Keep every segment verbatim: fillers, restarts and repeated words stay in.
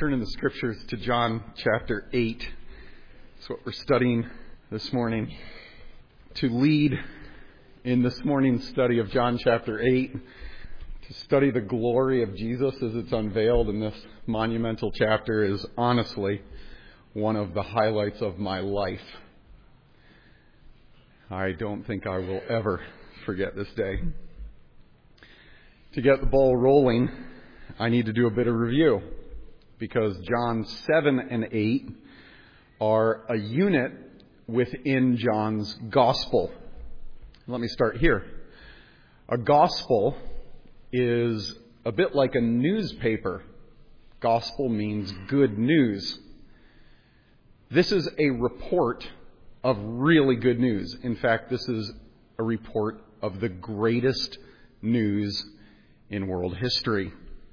turn in the scriptures to John chapter eight. That's what we're studying this morning. To lead in this morning's study of John chapter eight, to study the glory of Jesus as it's unveiled in this monumental chapter is honestly one of the highlights of my life. I don't think I will ever forget this day. To get the ball rolling, I need to do a bit of review, because John seven and eight are a unit within John's gospel. Let me start here. A gospel is a bit like a newspaper. Gospel means good news. This is a report of really good news. In fact, this is a report of the greatest news in world history,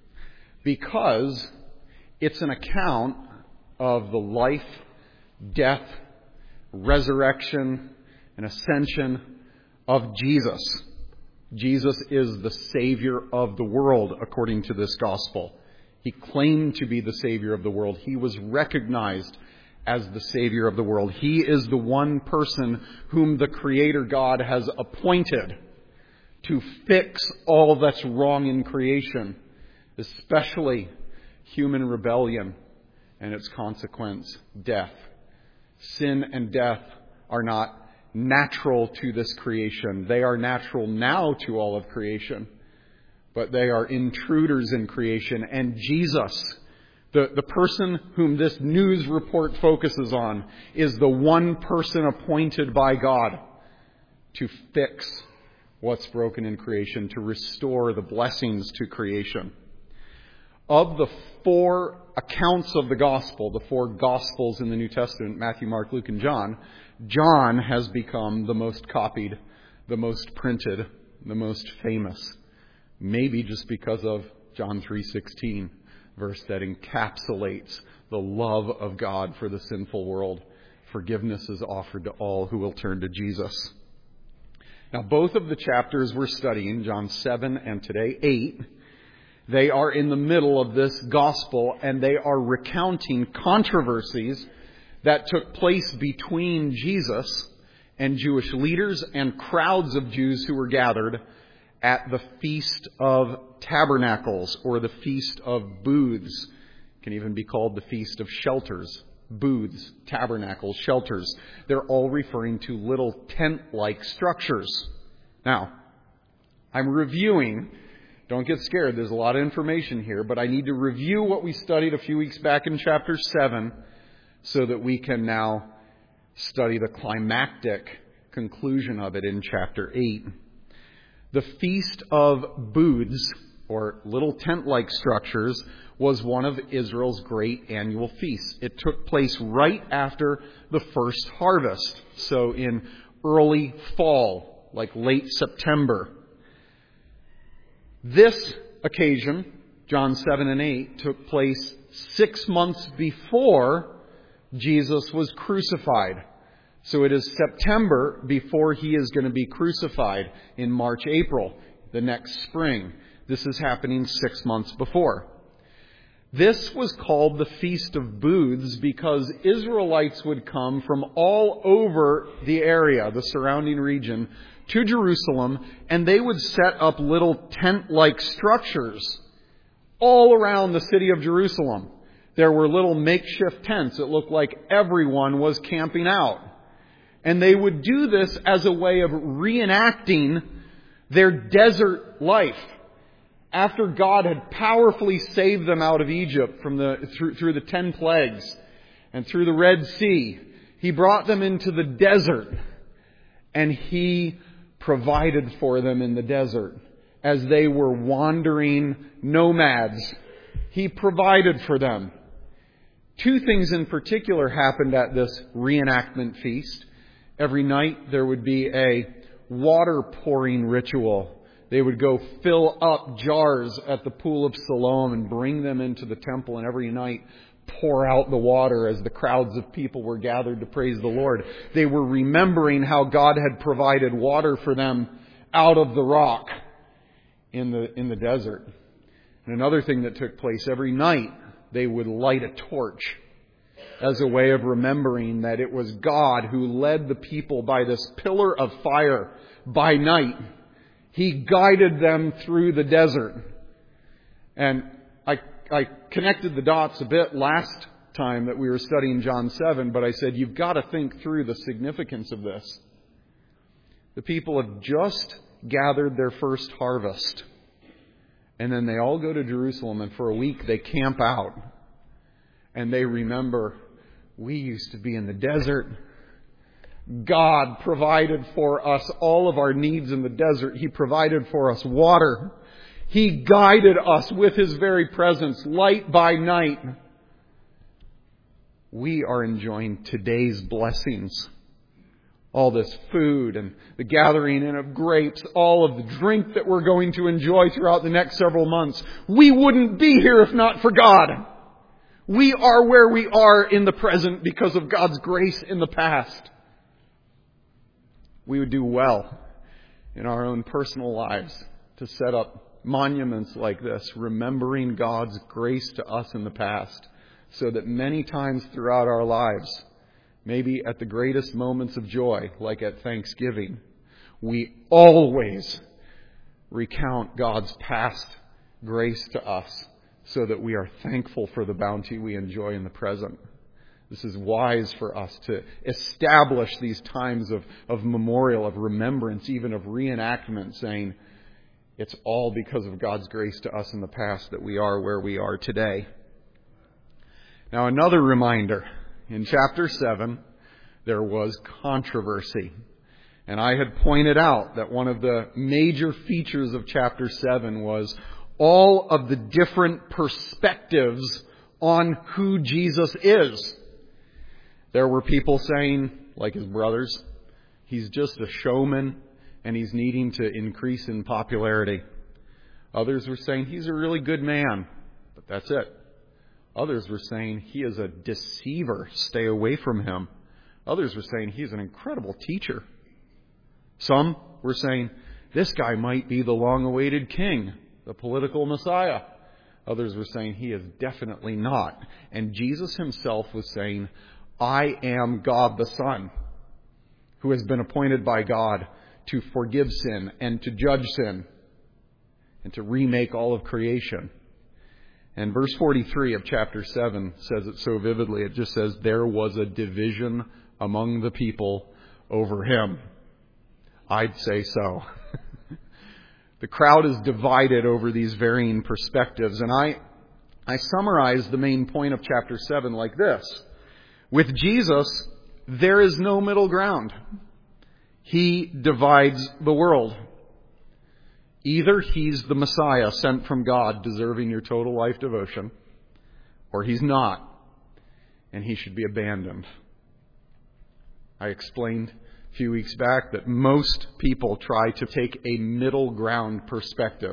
because it's an account of the life, death, resurrection, and ascension of Jesus. Jesus is the Savior of the world, according to this gospel. He claimed to be the Savior of the world. He was recognized as the Savior of the world. He is the one person whom the Creator God has appointed to fix all that's wrong in creation, especially human rebellion and its consequence, death. Sin and death are not natural to this creation. They are natural now to all of creation, but they are intruders in creation. And Jesus, the, the person whom this news report focuses on, is the one person appointed by God to fix what's broken in creation, to restore the blessings to creation. Of the four accounts of the gospel, the four gospels in the New Testament, Matthew, Mark, Luke, and John, John has become the most copied, the most printed, the most famous. Maybe just because of John three sixteen, verse that encapsulates the love of God for the sinful world. Forgiveness is offered to all who will turn to Jesus. Now, both of the chapters we're studying, John seven and today eight, they are in the middle of this gospel, and they are recounting controversies that took place between Jesus and Jewish leaders and crowds of Jews who were gathered at the Feast of Tabernacles, or the Feast of Booths. It can even be called the Feast of Shelters. Booths, tabernacles, shelters. They're all referring to little tent-like structures. Now, I'm reviewing. Don't get scared. There's a lot of information here, but I need to review what we studied a few weeks back in chapter seven so that we can now study the climactic conclusion of it in chapter eight. The Feast of Booths, or little tent-like structures, was one of Israel's great annual feasts. It took place right after the first harvest, so in early fall, like late September. This occasion, John seven and eight, took place six months before Jesus was crucified. So it is September before he is going to be crucified in March, April, the next spring. This is happening six months before. This was called the Feast of Booths because Israelites would come from all over the area, the surrounding region, to Jerusalem, and they would set up little tent-like structures all around the city of Jerusalem. There were little makeshift tents. It looked like everyone was camping out. And they would do this as a way of reenacting their desert life. After God had powerfully saved them out of Egypt from the through, through the ten plagues and through the Red Sea, He brought them into the desert, and He provided for them in the desert as they were wandering nomads. He provided for them. Two things in particular happened at this reenactment feast. Every night there would be a water pouring ritual. They would go fill up jars at the pool of Siloam and bring them into the temple, and every night pour out the water as the crowds of people were gathered to praise the Lord. They were remembering how God had provided water for them out of the rock in the in the desert. And another thing that took place every night they would light a torch as a way of remembering that it was God who led the people by this pillar of fire by night. He guided them through the desert. And I, I connected the dots a bit last time that we were studying John seven, but I said, you've got to think through the significance of this. The people have just gathered their first harvest. And then they all go to Jerusalem, and for a week they camp out. And they remember, we used to be in the desert. God provided for us all of our needs in the desert. He provided for us water. He guided us with His very presence, light by night. We are enjoying today's blessings. All this food and the gathering in of grapes, all of the drink that we're going to enjoy throughout the next several months. We wouldn't be here if not for God. We are where we are in the present because of God's grace in the past. We would do well in our own personal lives to set up monuments like this, remembering God's grace to us in the past, so that many times throughout our lives, maybe at the greatest moments of joy, like at Thanksgiving, we always recount God's past grace to us so that we are thankful for the bounty we enjoy in the present. This is wise for us to establish these times of, of memorial, of remembrance, even of reenactment, saying it's all because of God's grace to us in the past that we are where we are today. Now, another reminder. In chapter seven, there was controversy. And I had pointed out that one of the major features of chapter seven was all of the different perspectives on who Jesus is. There were people saying, like his brothers, he's just a showman and he's needing to increase in popularity. Others were saying he's a really good man, but that's it. Others were saying he is a deceiver. Stay away from him. Others were saying he's an incredible teacher. Some were saying this guy might be the long-awaited king, the political Messiah. Others were saying he is definitely not. And Jesus himself was saying, I am God the Son, who has been appointed by God to forgive sin and to judge sin and to remake all of creation. And verse forty-three of chapter seven says it so vividly. It just says, there was a division among the people over him. I'd say so. The crowd is divided over these varying perspectives. And I, I summarize the main point of chapter seven like this. With Jesus, there is no middle ground. He divides the world. Either he's the Messiah sent from God, deserving your total life devotion, or he's not, and he should be abandoned. I explained a few weeks back that most people try to take a middle ground perspective.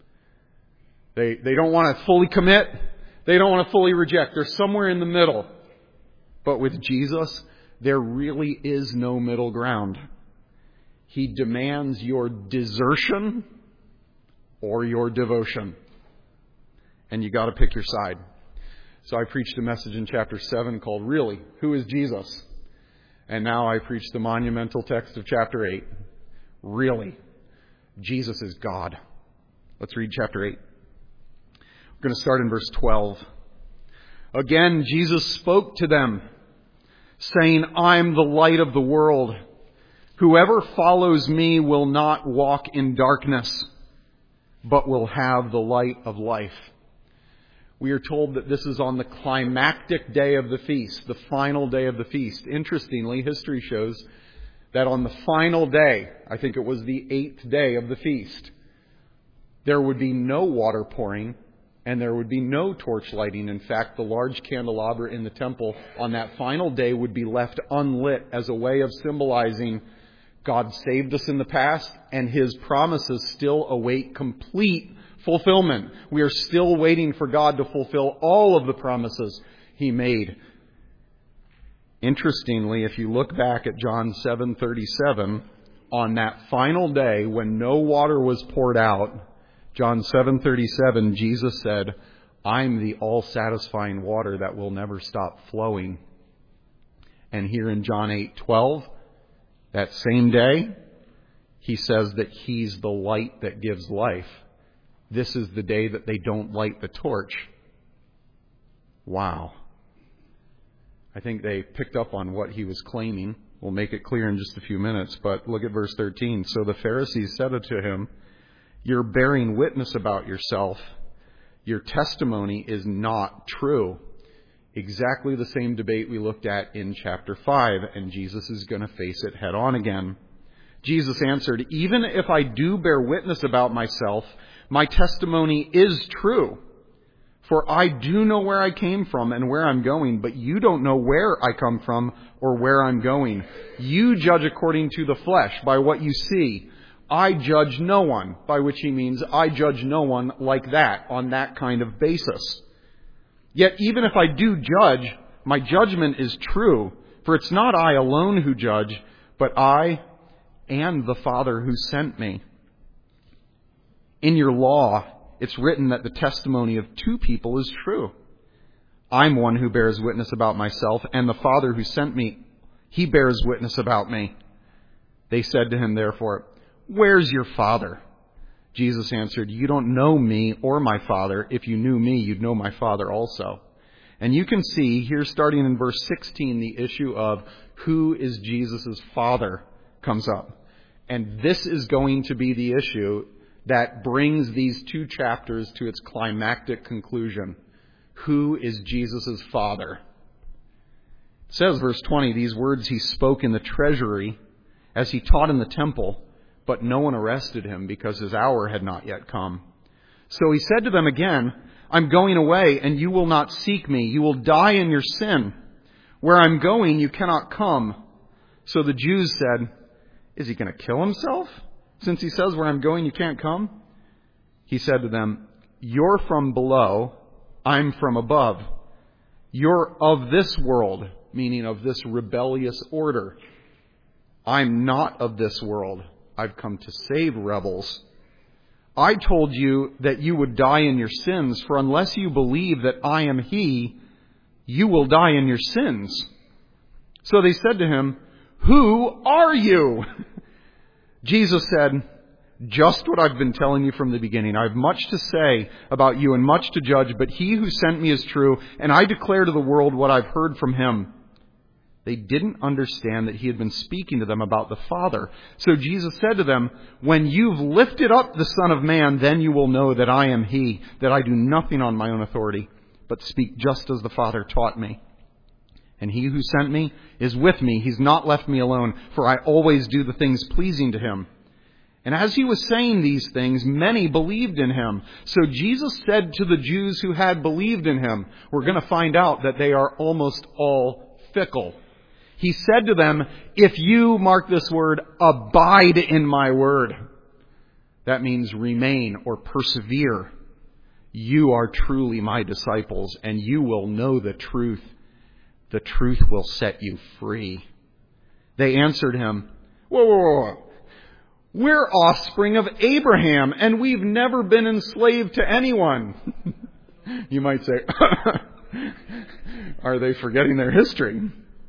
They, they don't want to fully commit. They don't want to fully reject. They're somewhere in the middle. But with Jesus, there really is no middle ground. He demands your desertion or your devotion. And you got to pick your side. So I preached a message in chapter seven called, Really, Who is Jesus? And now I preach the monumental text of chapter eight. Really, Jesus is God. Let's read chapter eight. We're going to start in verse twelve. Again, Jesus spoke to them, saying, I'm the light of the world. Whoever follows me will not walk in darkness, but will have the light of life. We are told that this is on the climactic day of the feast, the final day of the feast. Interestingly, history shows that on the final day, I think it was the eighth day of the feast, there would be no water pouring and there would be no torch lighting. In fact, the large candelabra in the temple on that final day would be left unlit as a way of symbolizing God saved us in the past, and His promises still await complete fulfillment. We are still waiting for God to fulfill all of the promises He made. Interestingly, if you look back at John seven thirty-seven, on that final day when no water was poured out, John seven thirty-seven, Jesus said, I'm the all-satisfying water that will never stop flowing. And here in John eight twelve, that same day, he says that he's the light that gives life. This is the day that they don't light the torch. Wow. I think they picked up on what he was claiming. We'll make it clear in just a few minutes, but look at verse thirteen. So the Pharisees said to him, "You're bearing witness about yourself. Your testimony is not true." Exactly the same debate we looked at in chapter five, and Jesus is going to face it head on again. Jesus answered, "Even if I do bear witness about myself, my testimony is true. For I do know where I came from and where I'm going, but you don't know where I come from or where I'm going. You judge according to the flesh, by what you see. I judge no one," by which he means I judge no one like that, on that kind of basis. "Yet even if I do judge, my judgment is true, for it's not I alone who judge, but I and the Father who sent me. In your law, it's written that the testimony of two people is true. I'm one who bears witness about myself, and the Father who sent me, he bears witness about me." They said to him, therefore, "Where's your Father?" Jesus answered, "You don't know me or my Father. If you knew me, you'd know my Father also." And you can see here, starting in verse sixteen, the issue of who is Jesus' Father comes up. And this is going to be the issue that brings these two chapters to its climactic conclusion. Who is Jesus' Father? It says, verse twenty, "These words he spoke in the treasury as he taught in the temple, but no one arrested him because his hour had not yet come. So he said to them again, 'I'm going away, and you will not seek me. You will die in your sin. Where I'm going, you cannot come.' So the Jews said, 'Is he going to kill himself? Since he says, where I'm going, you can't come?' He said to them, 'You're from below, I'm from above. You're of this world,'" meaning of this rebellious order. "I'm not of this world. I've come to save rebels. I told you that you would die in your sins, for unless you believe that I am he, you will die in your sins." So they said to him, "Who are you?" Jesus said, "Just what I've been telling you from the beginning. I have much to say about you and much to judge, but he who sent me is true, and I declare to the world what I've heard from him." They didn't understand that he had been speaking to them about the Father. So Jesus said to them, "When you've lifted up the Son of Man, then you will know that I am he, that I do nothing on my own authority, but speak just as the Father taught me. And he who sent me is with me. He's not left me alone, for I always do the things pleasing to him." And as he was saying these things, many believed in him. So Jesus said to the Jews who had believed in him, we're going to find out that they are almost all fickle. He said to them, "If you," mark this word, "abide in my word," that means remain or persevere, "you are truly my disciples, and you will know the truth. The truth will set you free." They answered him, whoa, whoa, whoa. "We're offspring of Abraham, and we've never been enslaved to anyone." You might say, are they forgetting their history?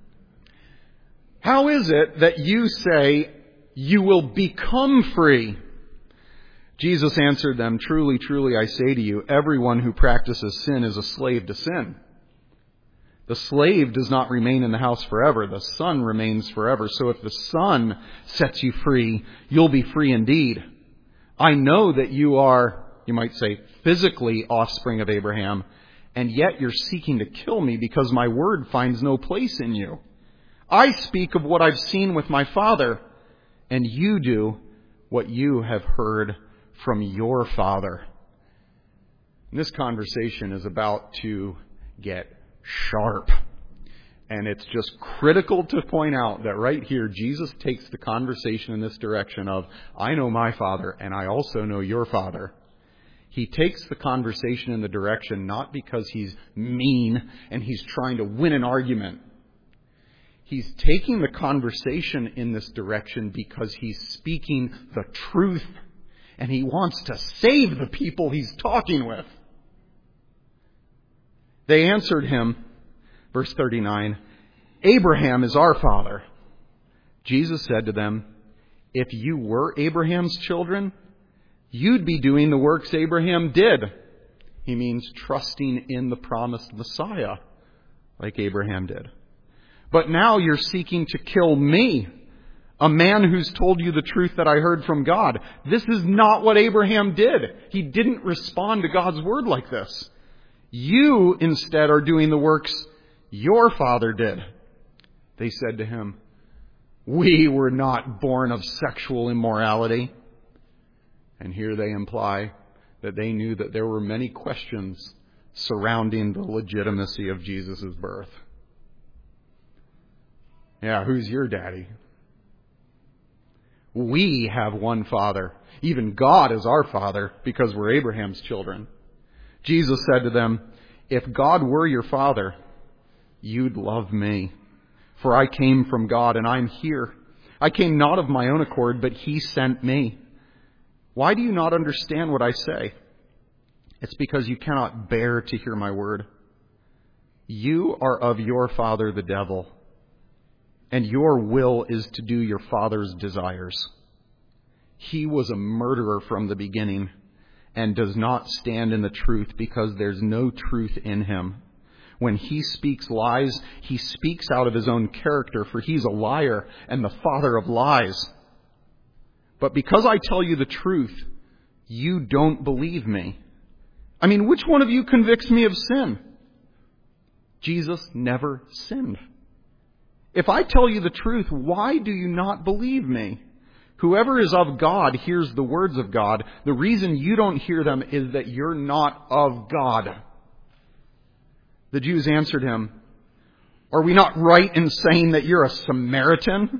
"How is it that you say you will become free?" Jesus answered them, "Truly, truly, I say to you, everyone who practices sin is a slave to sin. The slave does not remain in the house forever. The Son remains forever. So if the Son sets you free, you'll be free indeed. I know that you are," you might say, "physically offspring of Abraham, and yet you're seeking to kill me because my word finds no place in you. I speak of what I've seen with my Father, and you do what you have heard from your father." And this conversation is about to get sharp. And it's just critical to point out that right here, Jesus takes the conversation in this direction of, I know my Father, and I also know your Father. He takes the conversation in the direction not because he's mean and he's trying to win an argument. He's taking the conversation in this direction because he's speaking the truth, and he wants to save the people he's talking with. They answered him, verse thirty-nine, Abraham is our father. Jesus said to them, if you were Abraham's children, you'd be doing the works Abraham did. He means trusting in the promised Messiah, like Abraham did. But now you're seeking to kill me, a man who's told you the truth that I heard from God. This is not what Abraham did. He didn't respond to God's word like this. You instead are doing the works your father did. They said to him, we were not born of sexual immorality. And here they imply that they knew that there were many questions surrounding the legitimacy of Jesus' birth. Yeah, who's your daddy? We have one Father. Even God is our Father because we're Abraham's children. Jesus said to them, if God were your Father, you'd love me. For I came from God and I'm here. I came not of my own accord, but He sent me. Why do you not understand what I say? It's because you cannot bear to hear my word. You are of your father the devil, and your will is to do your father's desires. He was a murderer from the beginning and does not stand in the truth because there's no truth in him. When he speaks lies, he speaks out of his own character, for he's a liar and the father of lies. But because I tell you the truth, you don't believe me. I mean, which one of you convicts me of sin? Jesus never sinned. If I tell you the truth, why do you not believe me? Whoever is of God hears the words of God. The reason you don't hear them is that you're not of God. The Jews answered him, are we not right in saying that you're a Samaritan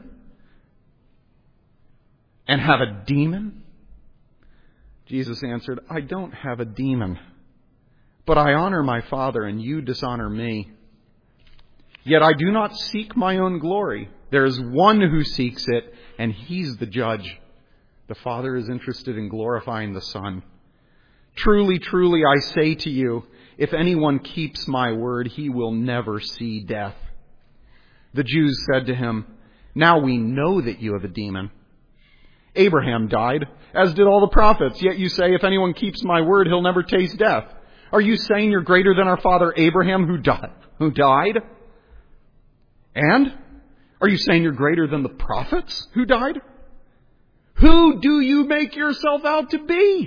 and have a demon? Jesus answered, I don't have a demon, but I honor my Father and you dishonor me. Yet I do not seek my own glory. There is one who seeks it, and He's the judge. The Father is interested in glorifying the Son. Truly, truly, I say to you, if anyone keeps my word, he will never see death. The Jews said to him, now we know that you have a demon. Abraham died, as did all the prophets. Yet you say, if anyone keeps my word, he'll never taste death. Are you saying you're greater than our father Abraham who died? Who died? And are you saying you're greater than the prophets who died? Who do you make yourself out to be?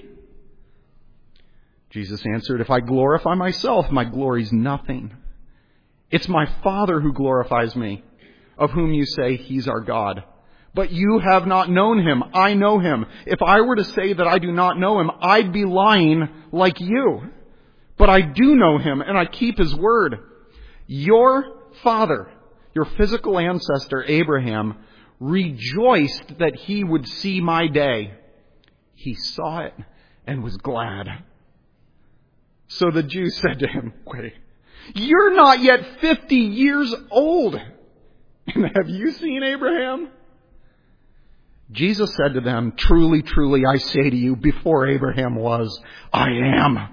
Jesus answered, if I glorify myself, my glory's nothing. It's my Father who glorifies me, of whom you say He's our God. But you have not known Him. I know Him. If I were to say that I do not know Him, I'd be lying like you. But I do know Him, and I keep His word. Your father, your physical ancestor, Abraham, rejoiced that he would see my day. He saw it and was glad. So the Jews said to him, wait, you're not yet fifty years old, and have you seen Abraham? Jesus said to them, truly, truly, I say to you, before Abraham was, I am.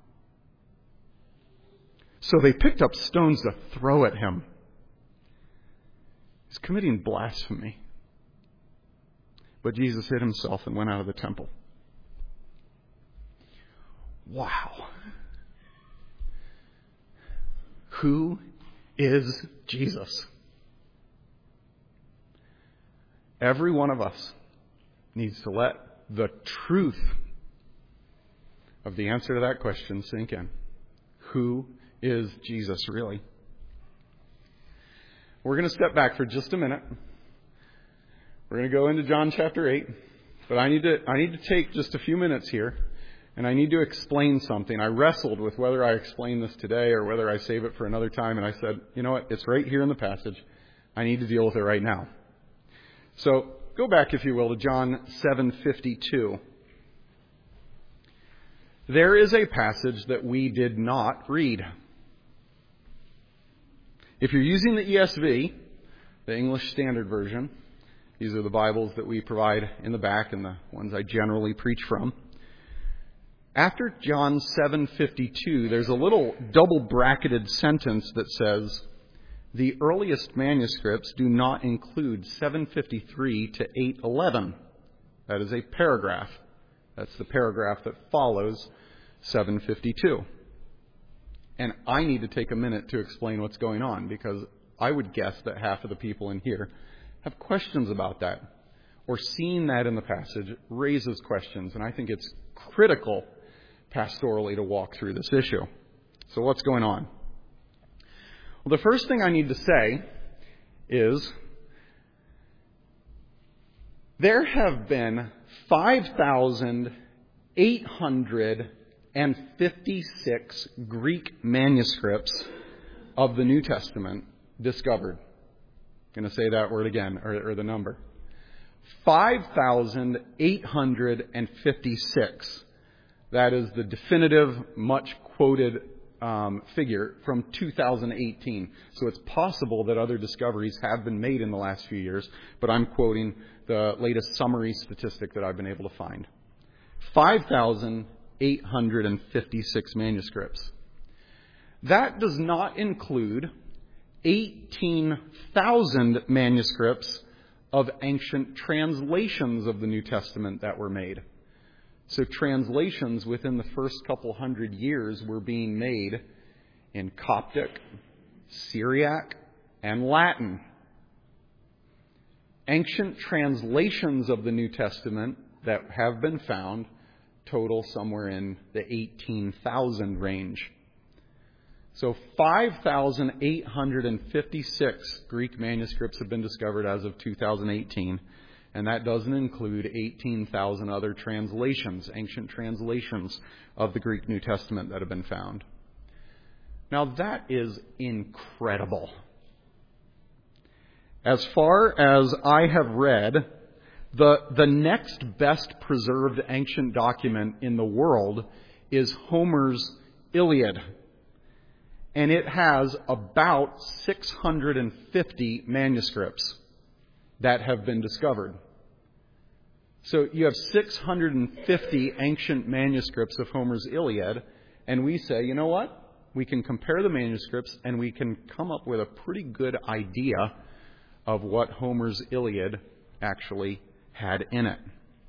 So they picked up stones to throw at him. He's committing blasphemy. But Jesus hid himself and went out of the temple. Wow. Who is Jesus? Every one of us needs to let the truth of the answer to that question sink in. Who is Jesus really? We're going to step back for just a minute. We're going to go into John chapter eight. But I need to I need to take just a few minutes here, and I need to explain something. I wrestled with whether I explain this today or whether I save it for another time, and I said, you know what? It's right here in the passage. I need to deal with it right now. So go back, if you will, to John seven fifty-two. There is a passage that we did not read. If you're using the E S V, the English Standard Version, these are the Bibles that we provide in the back and the ones I generally preach from. After John seven fifty-two, there's a little double bracketed sentence that says, the earliest manuscripts do not include seven fifty-three to eight eleven. That is a paragraph. That's the paragraph that follows seven fifty-two. And I need to take a minute to explain what's going on, because I would guess that half of the people in here have questions about that, or seeing that in the passage raises questions. And I think it's critical pastorally to walk through this issue. So what's going on? Well, the first thing I need to say is there have been five thousand eight hundred fifty-six Greek manuscripts of the New Testament discovered. I'm going to say that word again, or, or the number. five thousand eight hundred fifty-six. That is the definitive, much quoted um, figure from two thousand eighteen. So it's possible that other discoveries have been made in the last few years, but I'm quoting the latest summary statistic that I've been able to find. five thousand eight hundred fifty-six manuscripts. That does not include eighteen thousand manuscripts of ancient translations of the New Testament that were made. So translations within the first couple hundred years were being made in Coptic, Syriac, and Latin. Ancient translations of the New Testament that have been found total somewhere in the eighteen thousand range. So five thousand eight hundred fifty-six Greek manuscripts have been discovered as of two thousand eighteen, and that doesn't include eighteen thousand other translations, ancient translations of the Greek New Testament that have been found. Now that is incredible. As far as I have read, The, the next best preserved ancient document in the world is Homer's Iliad. And it has about six hundred fifty manuscripts that have been discovered. So you have six hundred fifty ancient manuscripts of Homer's Iliad, and we say, you know what? We can compare the manuscripts and we can come up with a pretty good idea of what Homer's Iliad actually had in it.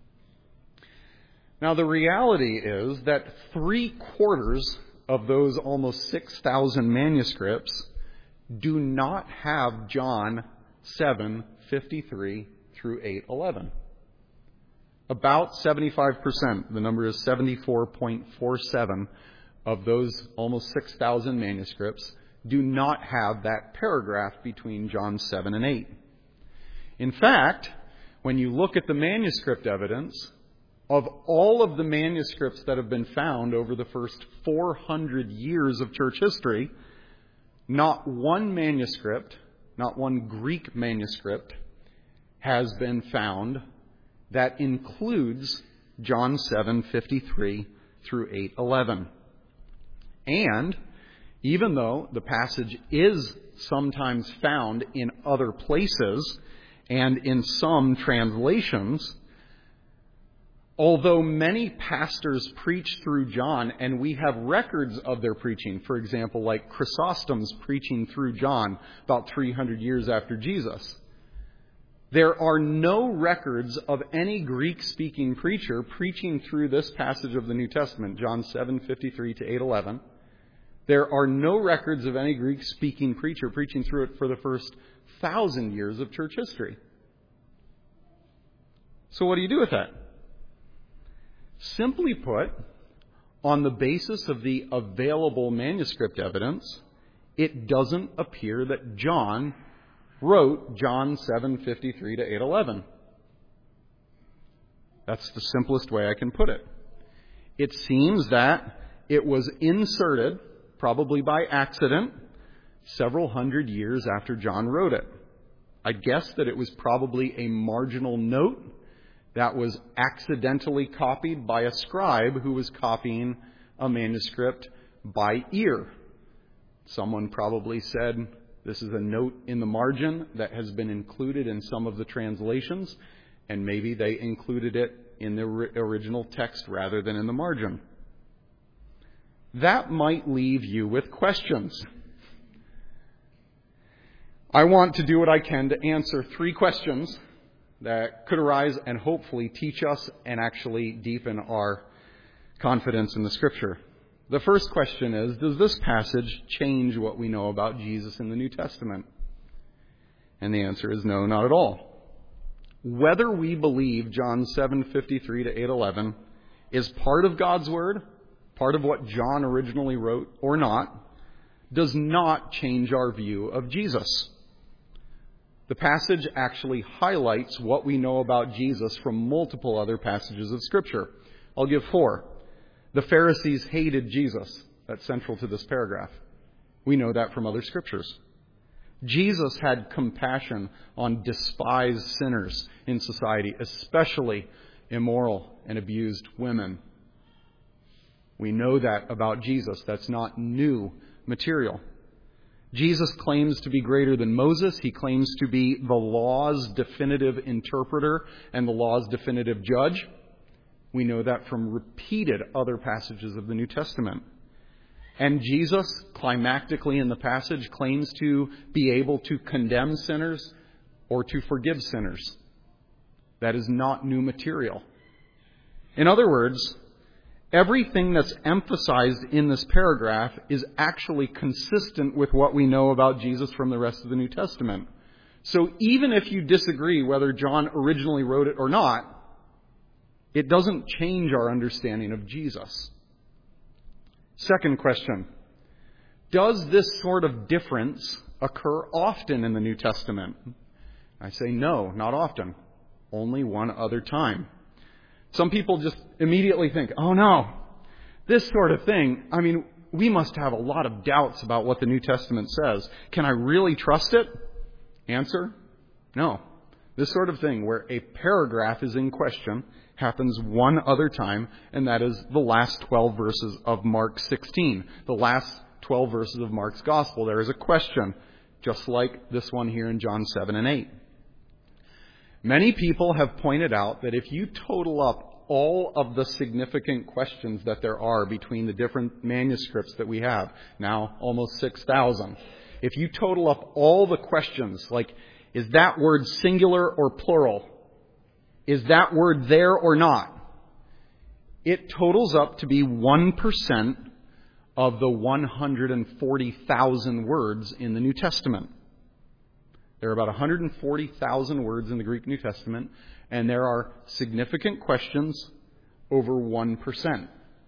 Now, the reality is that three quarters of those almost six thousand manuscripts do not have John seven fifty-three through eight eleven. About seventy-five percent, the number is seventy-four point four seven, of those almost six thousand manuscripts do not have that paragraph between John seven and eight. In fact, when you look at the manuscript evidence, of all of the manuscripts that have been found over the first four hundred years of church history, not one manuscript, not one Greek manuscript, has been found that includes John seven fifty-three through eight eleven. And even though the passage is sometimes found in other places and in some translations, although many pastors preach through John, and we have records of their preaching, for example, like Chrysostom's preaching through John about three hundred years after Jesus, there are no records of any Greek-speaking preacher preaching through this passage of the New Testament, John seven fifty-three to eight eleven. There are no records of any Greek-speaking preacher preaching through it for the first thousand years of church history. So what do you do with that? Simply put, on the basis of the available manuscript evidence, it doesn't appear that John wrote John seven fifty-three to eight eleven. That's the simplest way I can put it. It seems that it was inserted, probably by accident, several hundred years after John wrote it. I guess that it was probably a marginal note that was accidentally copied by a scribe who was copying a manuscript by ear. Someone probably said, this is a note in the margin that has been included in some of the translations, and maybe they included it in the original text rather than in the margin. that might leave you with questions. I want to do what I can to answer three questions that could arise and hopefully teach us and actually deepen our confidence in the Scripture. The first question is, does this passage change what we know about Jesus in the New Testament? And the answer is no, not at all. Whether we believe John seven fifty-three to eight eleven is part of God's Word, part of what John originally wrote or not, does not change our view of Jesus. The passage actually highlights what we know about Jesus from multiple other passages of Scripture. I'll give four. The Pharisees hated Jesus. That's central to this paragraph. We know that from other Scriptures. Jesus had compassion on despised sinners in society, especially immoral and abused women. We know that about Jesus. That's not new material. Jesus claims to be greater than Moses. He claims to be the law's definitive interpreter and the law's definitive judge. We know that from repeated other passages of the New Testament. And Jesus, climactically in the passage, claims to be able to condemn sinners or to forgive sinners. That is not new material. In other words, everything that's emphasized in this paragraph is actually consistent with what we know about Jesus from the rest of the New Testament. So even if you disagree whether John originally wrote it or not, it doesn't change our understanding of Jesus. Second question. Does this sort of difference occur often in the New Testament? I say no, not often. Only one other time. Some people just immediately think, oh no, this sort of thing, I mean, we must have a lot of doubts about what the New Testament says. Can I really trust it? Answer, no. This sort of thing where a paragraph is in question happens one other time, and that is the last twelve verses of Mark sixteen. The last twelve verses of Mark's Gospel. There is a question, just like this one here in John seven and eight. Many people have pointed out that if you total up all of the significant questions that there are between the different manuscripts that we have, now almost six thousand, if you total up all the questions, like, is that word singular or plural? Is that word there or not? It totals up to be one percent of the one hundred forty thousand words in the New Testament. There are about one hundred forty thousand words in the Greek New Testament, and there are significant questions over one percent.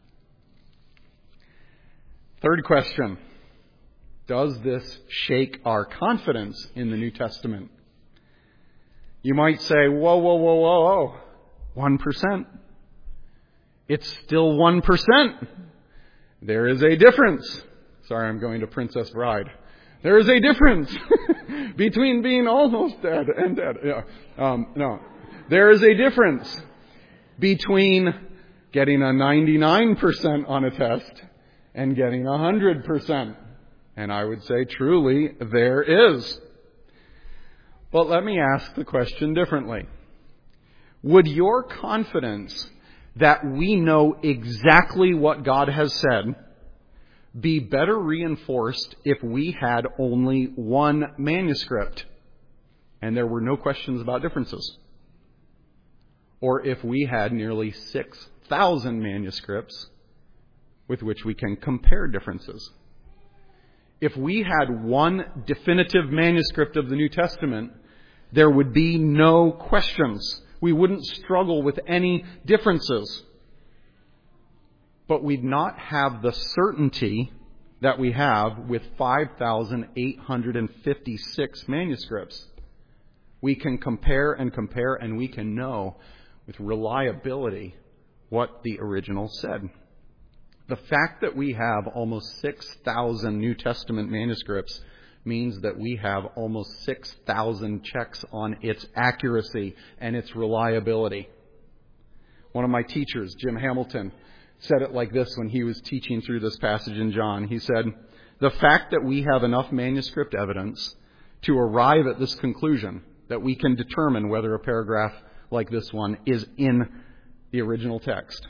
Third question. Does this shake our confidence in the New Testament? You might say, whoa, whoa, whoa, whoa, whoa, one percent. It's still one percent. There is a difference. Sorry, I'm going to Princess Bride. There is a difference between being almost dead and dead. Yeah. Um, no. There is a difference between getting a ninety-nine percent on a test and getting one hundred percent. And I would say truly there is. But let me ask the question differently. Would your confidence that we know exactly what God has said be better reinforced if we had only one manuscript and there were no questions about differences? Or if we had nearly six thousand manuscripts with which we can compare differences? If we had one definitive manuscript of the New Testament, there would be no questions. We wouldn't struggle with any differences. But we'd not have the certainty that we have with five thousand eight hundred fifty-six manuscripts. We can compare and compare, and we can know with reliability what the original said. The fact that we have almost six thousand New Testament manuscripts means that we have almost six thousand checks on its accuracy and its reliability. One of my teachers, Jim Hamilton, said it like this when he was teaching through this passage in John. He said, the fact that we have enough manuscript evidence to arrive at this conclusion, that we can determine whether a paragraph like this one is in the original text,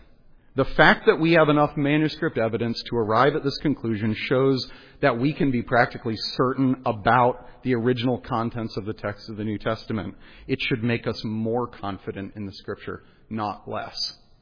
The fact that we have enough manuscript evidence to arrive at this conclusion shows that we can be practically certain about the original contents of the text of the New Testament. It should make us more confident in the Scripture, not less.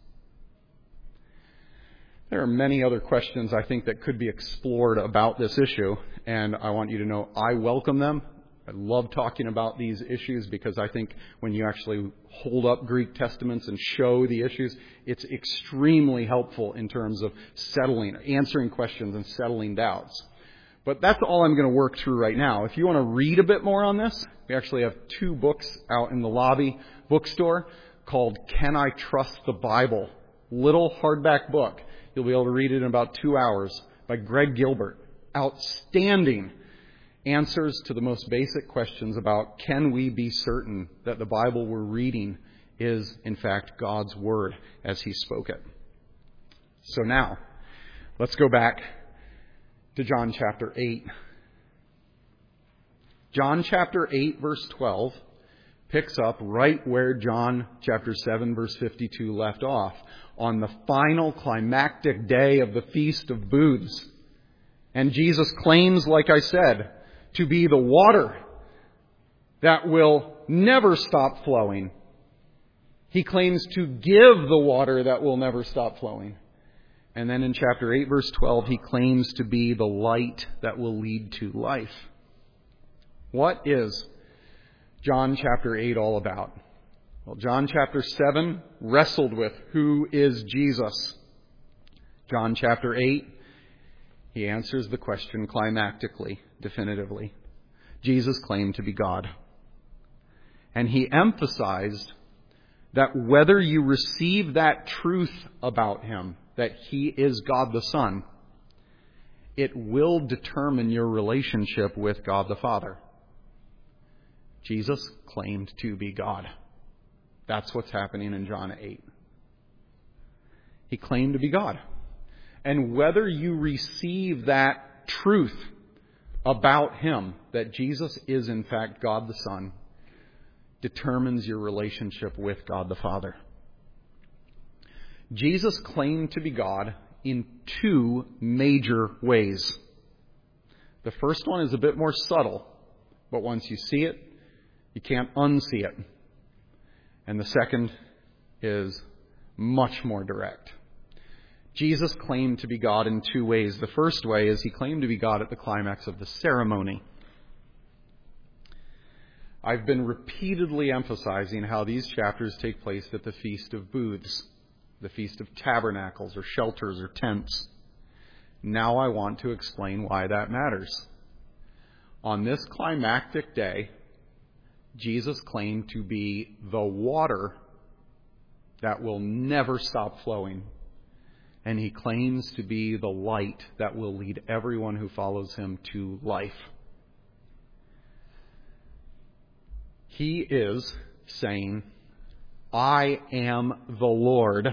There are many other questions, I think, that could be explored about this issue, and I want you to know I welcome them. I love talking about these issues because I think when you actually hold up Greek testaments and show the issues, it's extremely helpful in terms of settling, answering questions and settling doubts. But that's all I'm going to work through right now. If you want to read a bit more on this, we actually have two books out in the lobby bookstore called Can I Trust the Bible? Little hardback book. You'll be able to read it in about two hours by Greg Gilbert. Outstanding answers to the most basic questions about can we be certain that the Bible we're reading is, in fact, God's Word as He spoke it. So now, let's go back to John chapter eight. John chapter eight, verse twelve, picks up right where John chapter seven, verse fifty-two left off, on the final climactic day of the Feast of Booths. And Jesus claims, like I said, to be the water that will never stop flowing. He claims to give the water that will never stop flowing. And then in chapter eight, verse twelve, he claims to be the light that will lead to life. What is John chapter eight all about? Well, John chapter seven wrestled with who is Jesus. John chapter eight, he answers the question climactically, definitively. Jesus claimed to be God. And he emphasized that whether you receive that truth about him, that he is God the Son, it will determine your relationship with God the Father. Jesus claimed to be God. That's what's happening in John eight. He claimed to be God. And whether you receive that truth about him, that Jesus is in fact God the Son, determines your relationship with God the Father. Jesus claimed to be God in two major ways. The first one is a bit more subtle, but once you see it, you can't unsee it. And the second is much more direct. Jesus claimed to be God in two ways. The first way is he claimed to be God at the climax of the ceremony. I've been repeatedly emphasizing how these chapters take place at the Feast of Booths, the Feast of Tabernacles or shelters or tents. Now I want to explain why that matters. On this climactic day, Jesus claimed to be the water that will never stop flowing. And he claims to be the light that will lead everyone who follows him to life. He is saying, I am the Lord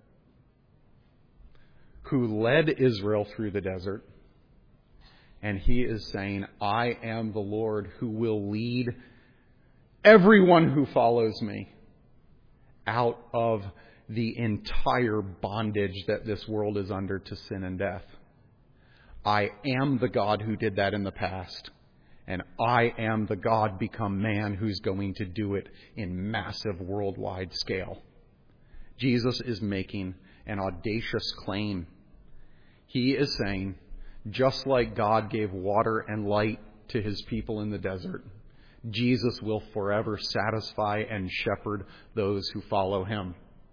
who led Israel through the desert. And he is saying, I am the Lord who will lead everyone who follows me out of the entire bondage that this world is under to sin and death. I am the God who did that in the past. And I am the God become man who's going to do it in massive worldwide scale. Jesus is making an audacious claim. He is saying, just like God gave water and light to his people in the desert, Jesus will forever satisfy and shepherd those who follow him.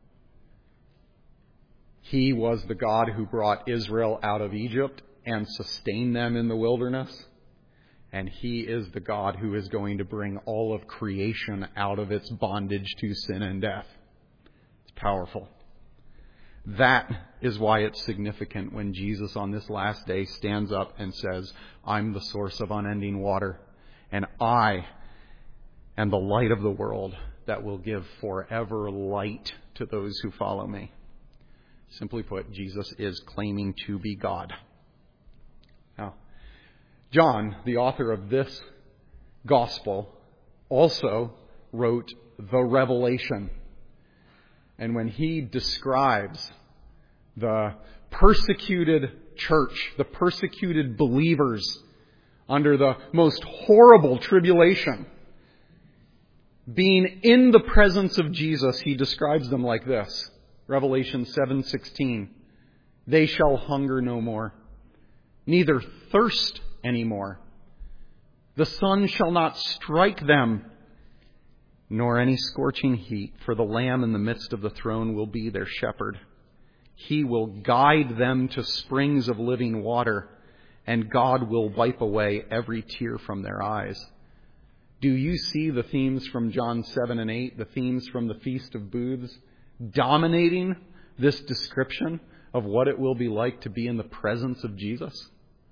He was the God who brought Israel out of Egypt and sustained them in the wilderness. And he is the God who is going to bring all of creation out of its bondage to sin and death. It's powerful. That is why it's significant when Jesus on this last day stands up and says, I'm the source of unending water, and I am the light of the world that will give forever light to those who follow me. Simply put, Jesus is claiming to be God. Now, John, the author of this gospel, also wrote the Revelation. And when he describes the persecuted church, the persecuted believers under the most horrible tribulation, being in the presence of Jesus, he describes them like this. Revelation seven sixteen. They shall hunger no more, neither thirst any more. The sun shall not strike them, nor any scorching heat, for the Lamb in the midst of the throne will be their shepherd. He will guide them to springs of living water, and God will wipe away every tear from their eyes. Do you see the themes from John seven and eight, the themes from the Feast of Booths, dominating this description of what it will be like to be in the presence of Jesus?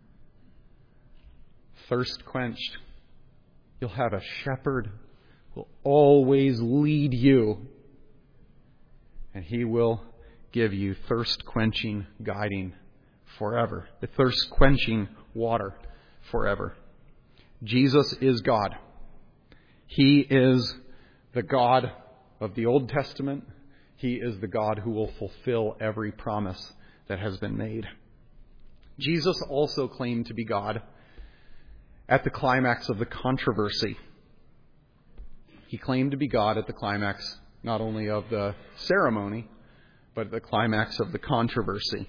Thirst quenched. You'll have a shepherd who will always lead you, and he will give you thirst-quenching guiding forever. The thirst-quenching water forever. Jesus is God. He is the God of the Old Testament. He is the God who will fulfill every promise that has been made. Jesus also claimed to be God at the climax of the controversy. He claimed to be God at the climax not only of the ceremony, but the climax of the controversy.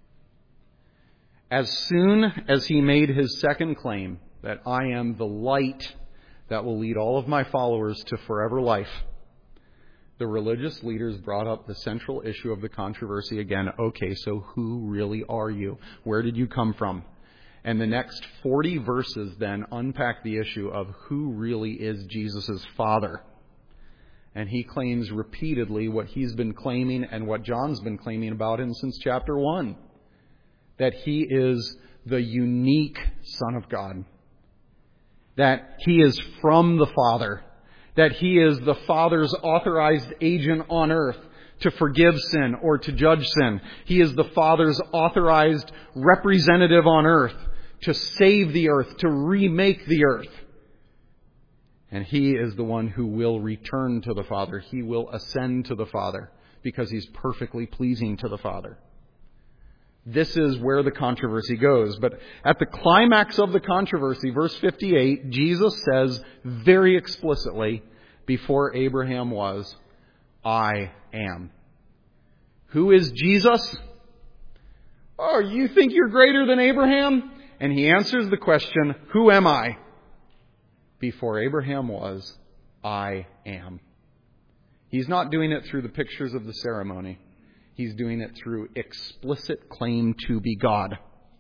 As soon as he made his second claim, that I am the light that will lead all of my followers to forever life, the religious leaders brought up the central issue of the controversy again. Okay, so who really are you? Where did you come from? And the next forty verses then unpack the issue of who really is Jesus' Father. And he claims repeatedly what he's been claiming and what John's been claiming about him since chapter one. That he is the unique Son of God. That he is from the Father. That he is the Father's authorized agent on earth to forgive sin or to judge sin. He is the Father's authorized representative on earth to save the earth, to remake the earth. And he is the one who will return to the Father. He will ascend to the Father because he's perfectly pleasing to the Father. This is where the controversy goes. But at the climax of the controversy, verse fifty-eight, Jesus says very explicitly, before Abraham was, I am. Who is Jesus? Oh, you think you're greater than Abraham? And he answers the question, who am I? Before Abraham was, I am. He's not doing it through the pictures of the ceremony. He's doing it through explicit claim to be God.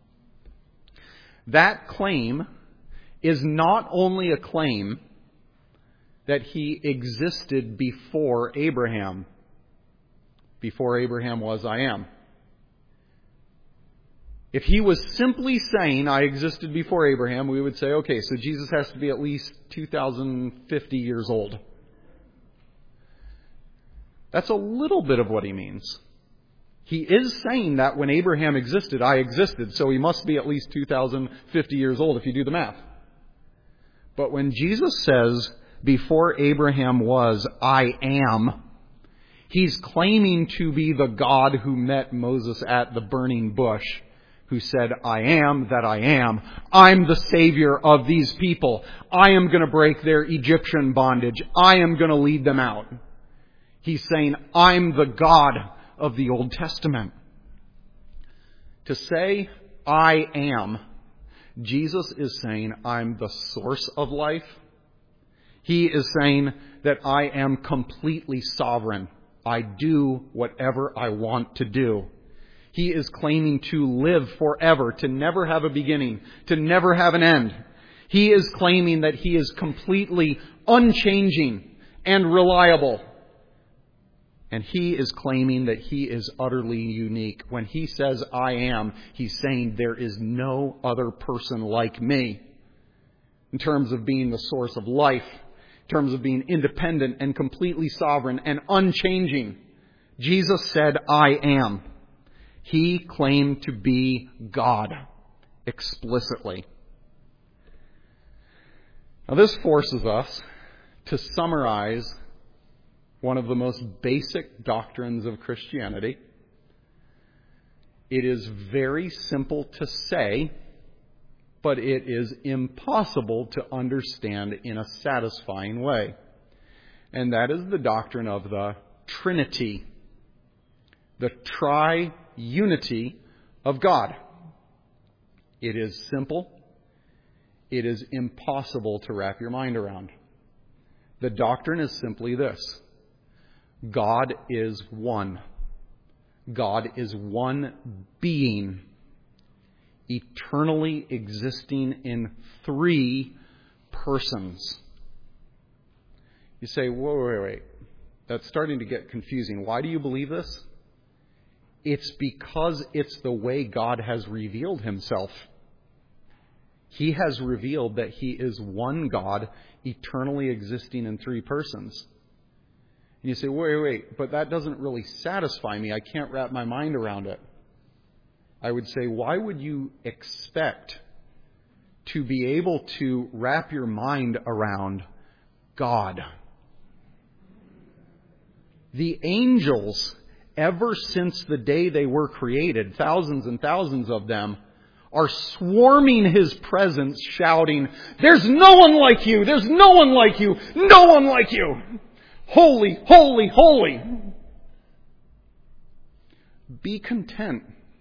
That claim is not only a claim that he existed before Abraham. Before Abraham was, I am. If he was simply saying, I existed before Abraham, we would say, okay, so Jesus has to be at least two thousand fifty years old. That's a little bit of what he means. He is saying that when Abraham existed, I existed, so he must be at least two thousand fifty years old if you do the math. But when Jesus says, before Abraham was, I am, he's claiming to be the God who met Moses at the burning bush, who said, I am that I am. I'm the Savior of these people. I am going to break their Egyptian bondage. I am going to lead them out. He's saying, I'm the God of the Old Testament. To say, I am, Jesus is saying, I'm the source of life. He is saying that I am completely sovereign. I do whatever I want to do. He is claiming to live forever, to never have a beginning, to never have an end. He is claiming that he is completely unchanging and reliable. And he is claiming that he is utterly unique. When he says, I am, he's saying there is no other person like me in terms of being the source of life, in terms of being independent and completely sovereign and unchanging. Jesus said, I am. He claimed to be God explicitly. Now this forces us to summarize one of the most basic doctrines of Christianity, It is very simple to say, but it is impossible to understand in a satisfying way. And that is the doctrine of the Trinity, the tri-unity of God. It is simple. It is impossible to wrap your mind around. The doctrine is simply this: God is one. God is one being, eternally existing in three persons. You say, whoa, wait, wait. That's starting to get confusing. Why do you believe this? It's because it's the way God has revealed himself. He has revealed that he is one God, eternally existing in three persons. And you say, wait, wait, but that doesn't really satisfy me. I can't wrap my mind around it. I would say, why would you expect to be able to wrap your mind around God? The angels, ever since the day they were created, thousands and thousands of them, are swarming his presence, shouting, "There's no one like you! There's no one like you! No one like you! Holy, holy, holy!" Be content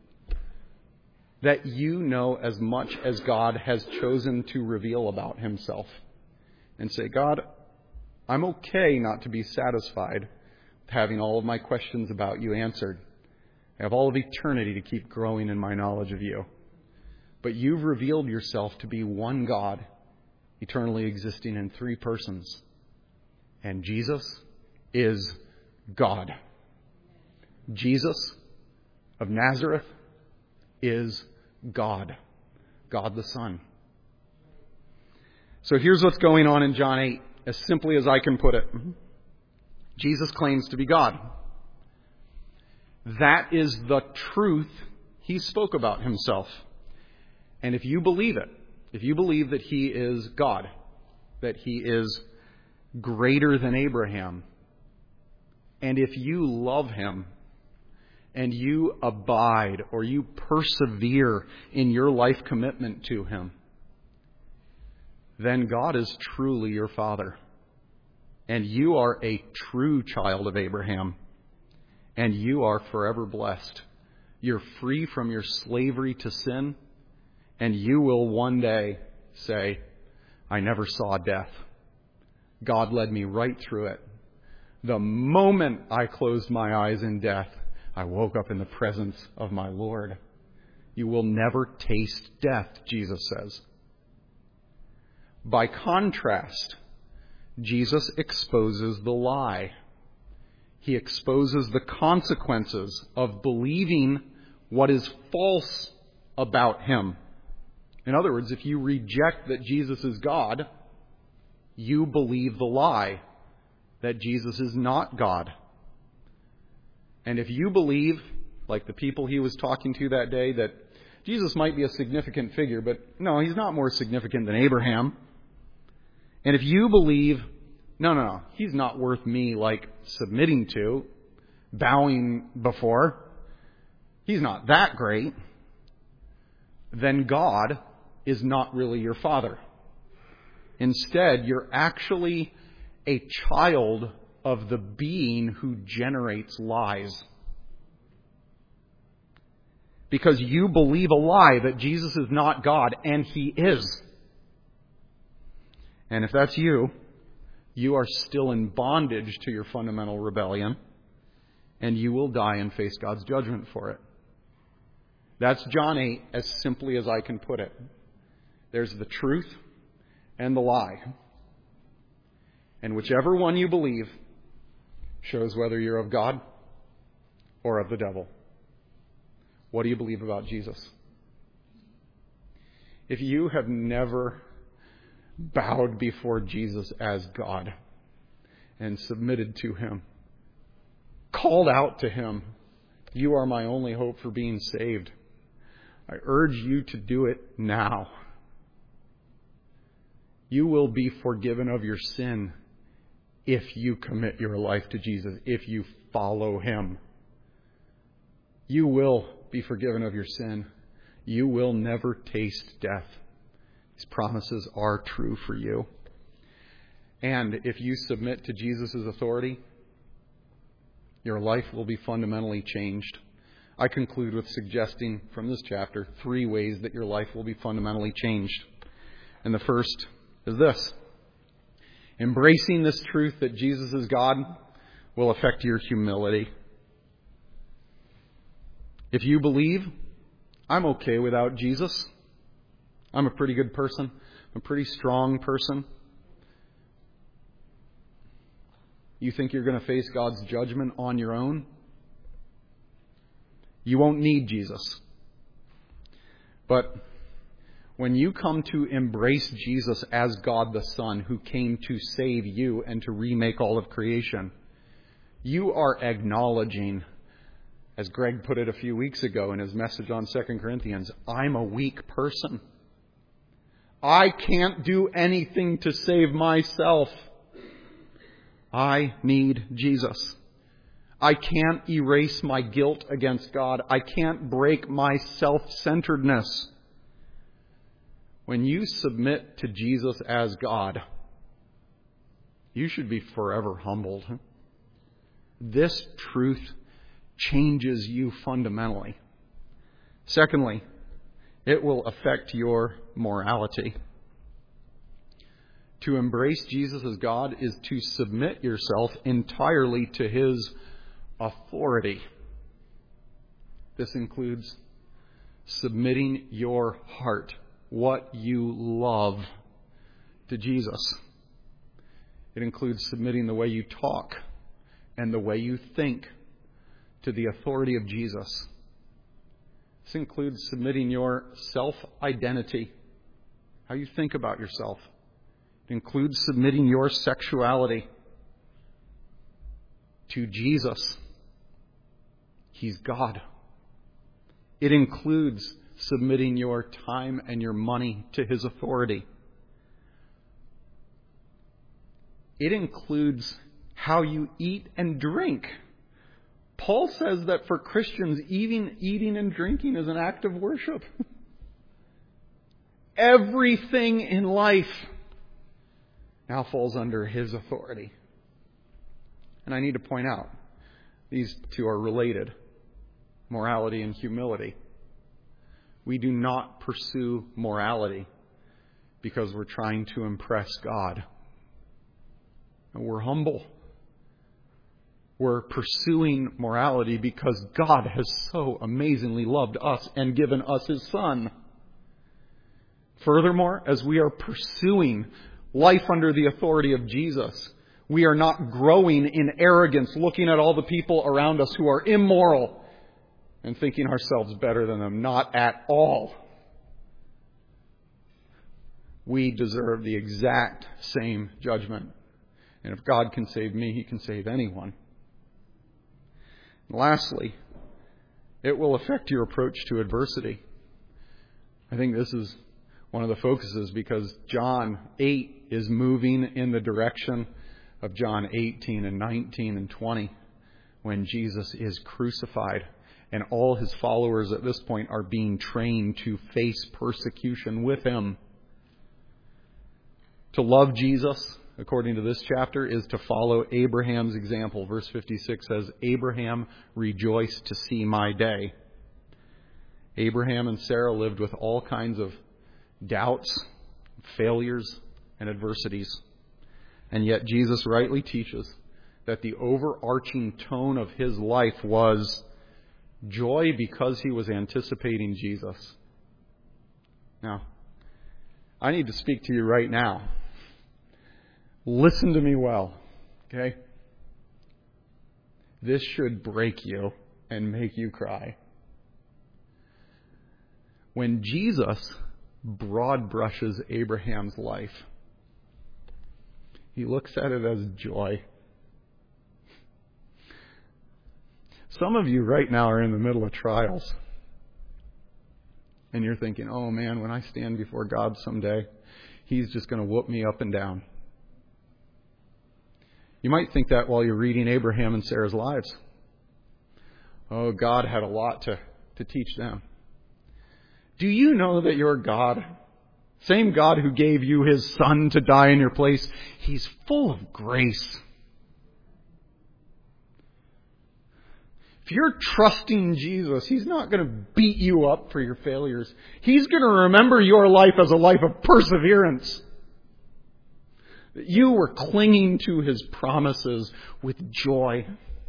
that you know as much as God has chosen to reveal about himself. And say, God, I'm okay not to be satisfied with having all of my questions about you answered. I have all of eternity to keep growing in my knowledge of you. But you've revealed yourself to be one God, eternally existing in three persons. And Jesus is God. Jesus of Nazareth is God. God the Son. So here's what's going on in John eight, as simply as I can put it. Jesus claims to be God. That is the truth he spoke about himself. And if you believe it, if you believe that he is God, that he is greater than Abraham, and if you love him, and you abide or you persevere in your life commitment to him, then God is truly your Father. And you are a true child of Abraham. And you are forever blessed. You're free from your slavery to sin. And you will one day say, I never saw death. God led me right through it. The moment I closed my eyes in death, I woke up in the presence of my Lord. You will never taste death, Jesus says. By contrast, Jesus exposes the lie. He exposes the consequences of believing what is false about him. In other words, if you reject that Jesus is God, you believe the lie that Jesus is not God. And if you believe, like the people he was talking to that day, that Jesus might be a significant figure, but no, he's not more significant than Abraham. And if you believe, no, no, no, he's not worth me like submitting to, bowing before, he's not that great, then God is not really your Father. Instead, you're actually a child of the being who generates lies. Because you believe a lie that Jesus is not God, and he is. And if that's you, you are still in bondage to your fundamental rebellion, and you will die and face God's judgment for it. That's John eight, as simply as I can put it. There's the truth and the lie. And whichever one you believe shows whether you're of God or of the devil. What do you believe about Jesus? If you have never bowed before Jesus as God and submitted to him, called out to him, you are my only hope for being saved, I urge you to do it now. You will be forgiven of your sin if you commit your life to Jesus, if you follow him. You will be forgiven of your sin. You will never taste death. These promises are true for you. And if you submit to Jesus' authority, your life will be fundamentally changed. I conclude with suggesting from this chapter three ways that your life will be fundamentally changed. And the first is this. Embracing this truth that Jesus is God will affect your humility. If you believe, I'm okay without Jesus. I'm a pretty good person. I'm a pretty strong person. You think you're going to face God's judgment on your own? You won't need Jesus. But when you come to embrace Jesus as God the Son, who came to save you and to remake all of creation, you are acknowledging, as Greg put it a few weeks ago in his message on Second Corinthians, I'm a weak person. I can't do anything to save myself. I need Jesus. I can't erase my guilt against God. I can't break my self-centeredness. When you submit to Jesus as God, you should be forever humbled. This truth changes you fundamentally. Secondly, it will affect your morality. To embrace Jesus as God is to submit yourself entirely to His authority. This includes submitting your heart, what you love, to Jesus. It includes submitting the way you talk and the way you think to the authority of Jesus. This includes submitting your self-identity, how you think about yourself. It includes submitting your sexuality to Jesus. He's God. It includes submitting your time and your money to His authority. It includes how you eat and drink. Paul says that for Christians, even eating and drinking is an act of worship. Everything in life now falls under His authority. And I need to point out, these two are related. Morality and humility. We do not pursue morality because we're trying to impress God. And we're humble. We're pursuing morality because God has so amazingly loved us and given us His Son. Furthermore, as we are pursuing life under the authority of Jesus, we are not growing in arrogance, looking at all the people around us who are immoral and thinking ourselves better than them. Not at all. We deserve the exact same judgment. And if God can save me, He can save anyone. And lastly, it will affect your approach to adversity. I think this is one of the focuses because John eight is moving in the direction of John eighteen and nineteen and twenty when Jesus is crucified and all His followers at this point are being trained to face persecution with Him. To love Jesus, according to this chapter, is to follow Abraham's example. Verse fifty-six says, Abraham rejoiced to see my day. Abraham and Sarah lived with all kinds of doubts, failures, and adversities. And yet Jesus rightly teaches that the overarching tone of his life was joy because he was anticipating Jesus. Now, I need to speak to you right now. Listen to me well, okay? This should break you and make you cry. When Jesus broad brushes Abraham's life, He looks at it as joy. Some of you right now are in the middle of trials. And you're thinking, oh man, when I stand before God someday, He's just going to whoop me up and down. You might think that while you're reading Abraham and Sarah's lives. Oh, God had a lot to to teach them. Do you know that your God, same God who gave you His Son to die in your place, He's full of grace. If you're trusting Jesus, He's not going to beat you up for your failures. He's going to remember your life as a life of perseverance. That you were clinging to His promises with joy.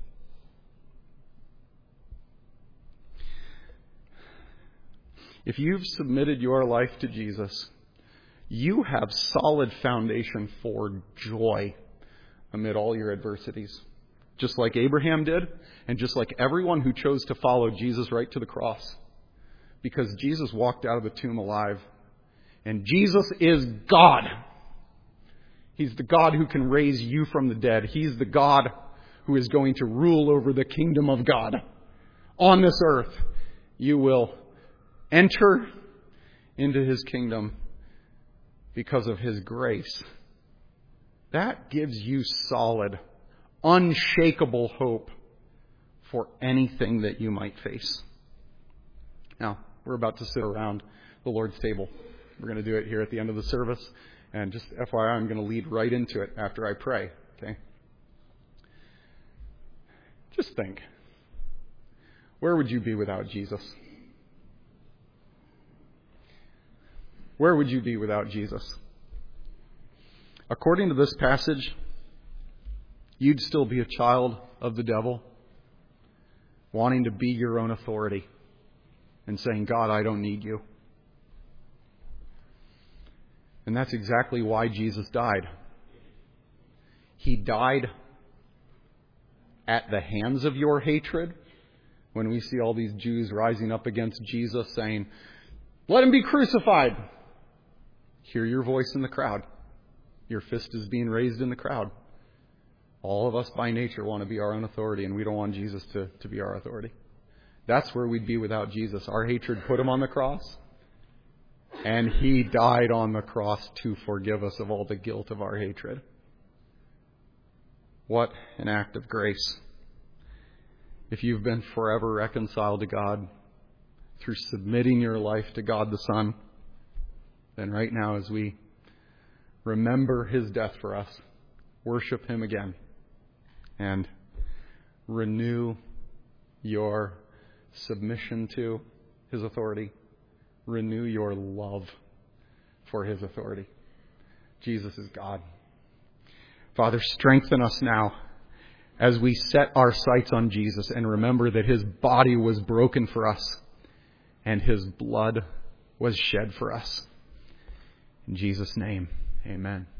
If you've submitted your life to Jesus, you have solid foundation for joy amid all your adversities. Just like Abraham did, and just like everyone who chose to follow Jesus right to the cross. Because Jesus walked out of the tomb alive. And Jesus is God. He's the God who can raise you from the dead. He's the God who is going to rule over the kingdom of God. On this earth, you will enter into His kingdom because of His grace. That gives you solid, unshakable hope for anything that you might face. Now, we're about to sit around the Lord's table. We're going to do it here at the end of the service. And just F Y I, I'm going to lead right into it after I pray. Okay? Just think. Where would you be without Jesus? Where would you be without Jesus? According to this passage, you'd still be a child of the devil, wanting to be your own authority and saying, God, I don't need you. And that's exactly why Jesus died. He died at the hands of your hatred. When we see all these Jews rising up against Jesus saying, let Him be crucified. Hear your voice in the crowd. Your fist is being raised in the crowd. All of us by nature want to be our own authority, and we don't want Jesus to, to be our authority. That's where we'd be without Jesus. Our hatred put Him on the cross, and He died on the cross to forgive us of all the guilt of our hatred. What an act of grace. If you've been forever reconciled to God through submitting your life to God the Son, then right now as we remember His death for us, worship Him again and renew your submission to His authority. Renew your love for His authority. Jesus is God. Father, strengthen us now as we set our sights on Jesus and remember that His body was broken for us and His blood was shed for us. In Jesus' name, amen.